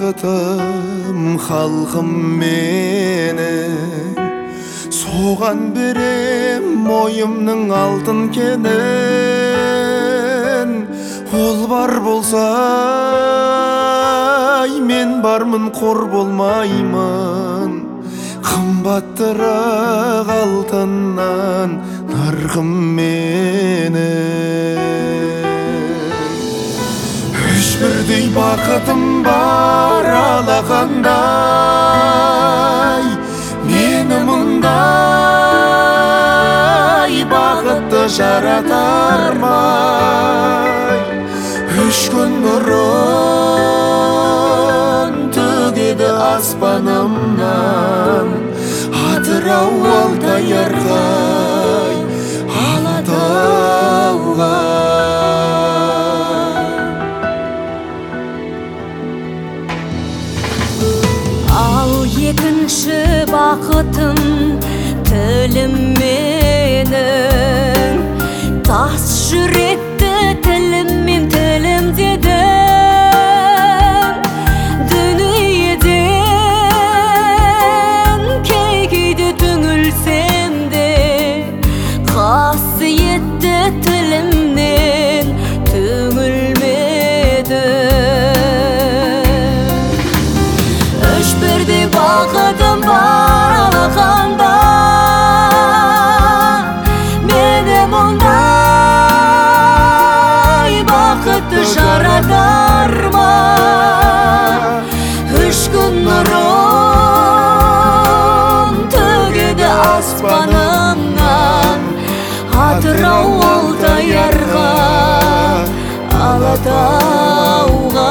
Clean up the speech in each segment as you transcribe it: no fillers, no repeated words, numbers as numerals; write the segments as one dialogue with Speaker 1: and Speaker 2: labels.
Speaker 1: бақытым халқым менің, соған берем мойымның алтын кенін. Ол бар болса мен бармын, қор болмаймын, қымбаттырақ алтыннан нарқым менің. Үш бірдей бақытым бар алақандай, мені мұндай бақытты жаратар май. Үш күн бұрын төгеді аспанымнан Атырау Алтай Арқай Алатауға.
Speaker 2: Ал екінші бақытым тілім менің, тас жүректі тіліммен тілім дедім. Дүниеден кейде түңілсем де, қасиетті тілімнен түңілмедім. Үш бірдей бақытым бар алақанда, мені мұндай бақытты жаратар ма? Үш күн нұрын төгеді аспанымнан Атырау Алтай Арқай Алатауға.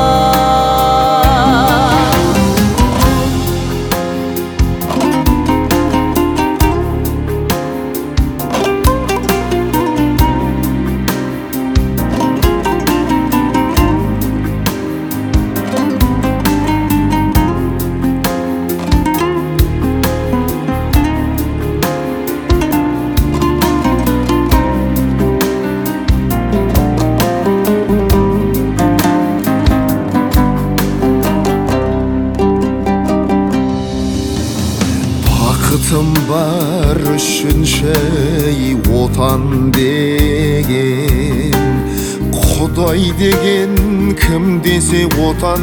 Speaker 1: Бақытым бар үшінші отан деген, Құдай деген кім десе отан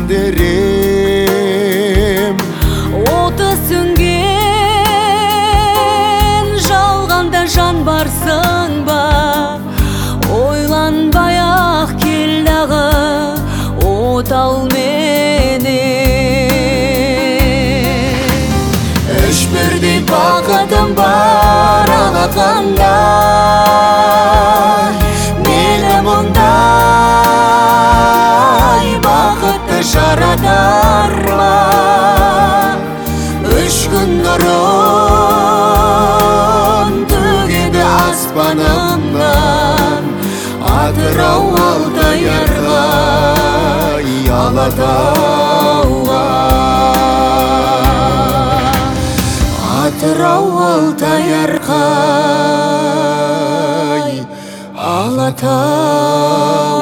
Speaker 1: дерем.
Speaker 2: Оты сөнген жалғанда жан барсың ба? Ойланбай-ақ кел дағы отау менен. Үш бірдей бақытым бар алақандай, мені мұндай бақытты жаратар ма? Үш күн нұрын төгеді аспанымнан Атырау Алтай Арқай Алатауға. Атырау Алтай Арқай Алатауға.